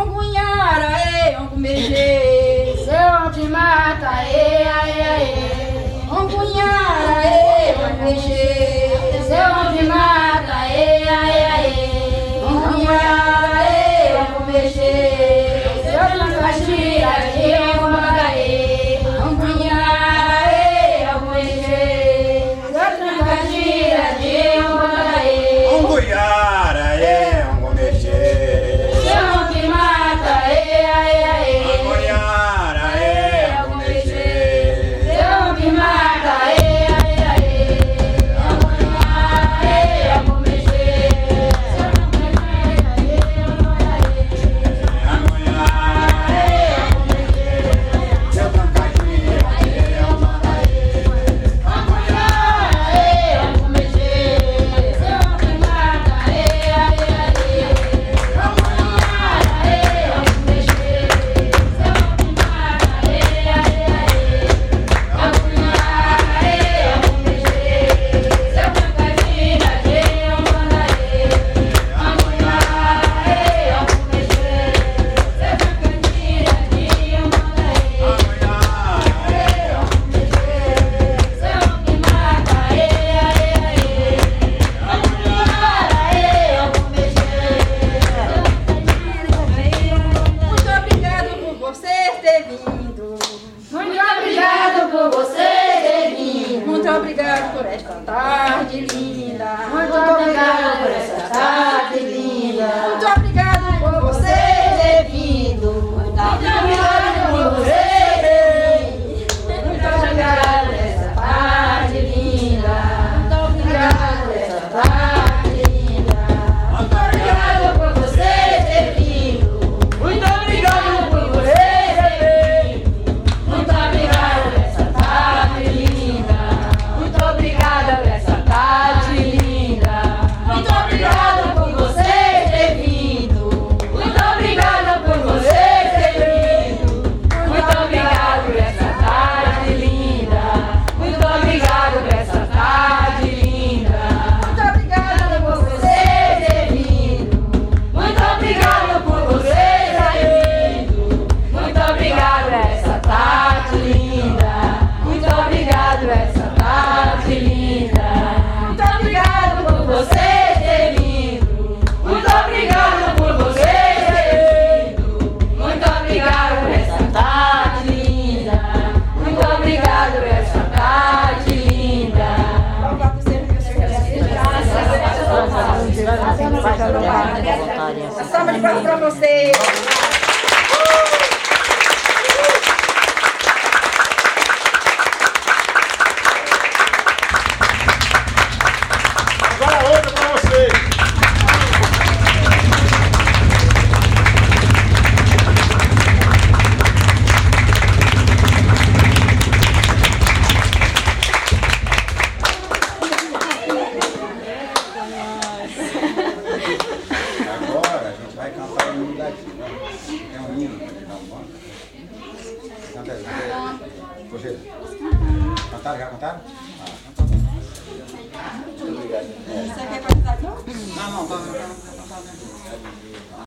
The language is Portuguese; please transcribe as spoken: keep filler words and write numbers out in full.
Ongunhara, e ongumejê. Seu te mata, e aê, aê. Ongunhara, e ongumejê. Seu te mata, e aê, aê. Ongunhara, e ongumejê. Seu te castiga, e ongumagaê. Ongunhara, e ongumejê. Seu te castiga, e ongumagaê. Ongunhara, e ongumejê. Seu te mata, e aê, aê. Ongunhara, e ongumejê. Seu te mata, e aê, aê. Ongunhara, e ongumejê. Seu te castiga, e ongumagaê. Muito obrigado por você ter vindo. Muito obrigado por você ter vindo. Muito obrigado por esta tarde linda. Muito obrigado por essa tarde linda. Muito obrigado por você ter vindo. Muito obrigado por você ter vindo. Muito obrigado por essa tarde linda. Muito obrigado por essa tarde linda. Muito obrigado por você ter vindo. Muito obrigado por você ter vindo. Muito obrigado por essa tarde linda. Muito obrigada por essa tarde linda. Muito obrigado por você ter vindo. Muito obrigada por você ter vindo. Muito obrigado por essa tarde linda. Muito obrigado por essa tarde linda. Muito obrigado Obrigada por você ter vindo. Muito obrigado por você ter vindo. Muito obrigado por essa tarde linda. Muito obrigado por essa tarde linda. Muito obrigado por você ter vindo. Muito obrigado por você ter vindo. Muito obrigado por essa tarde linda. Muito obrigado por essa tarde linda. Louvado seja o Senhor Jesus. Uma salva de palmas para você. Agora outra pra vocês. Agora a gente vai cantar o hino daqui. É um hino. Canta aí. Rogério. Cantaram? Já cantaram? Ah, então tá bom. Você quer cantar de novo? Não, não, tá.